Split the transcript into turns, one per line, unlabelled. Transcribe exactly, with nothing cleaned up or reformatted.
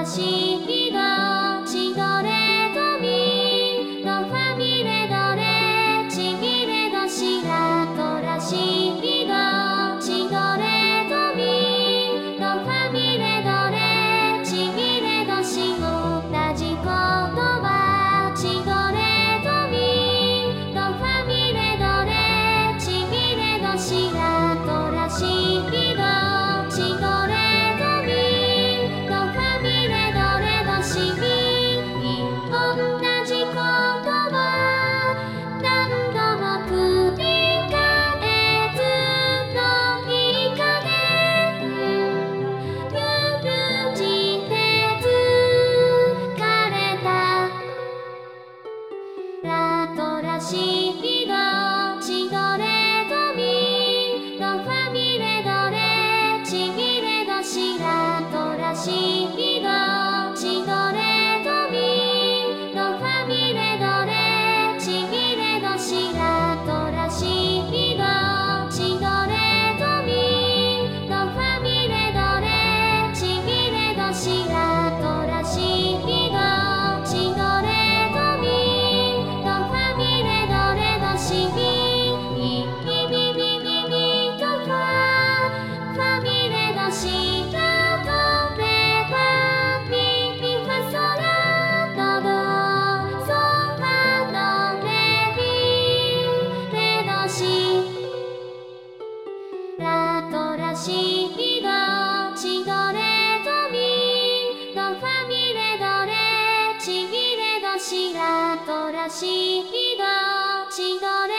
らしいどちどれどみどファミレどれちぎれどしらとらしいどちどれどみどファミレどれちぎれどし同じことはちどれどみどファミレどれちぎれどしらとらしいどちどれどみどファミレどれどしみ同じことを何度も繰り返すのいい加減許して疲れたらとらしいどちどれどみどファミレどれちぎれどしらとらしいどちどれどみどファミレどれちぎれどしらとらしいどちどれどみどファミレどれちぎれどしらとらしいどちどれどみどファミレどれどしみみみみみみみどファファミレどしらとレバミミファソラドドソファドレミレどしラとらしいどちどれどみどファミレどれちぎれどしらとらしいどちどれ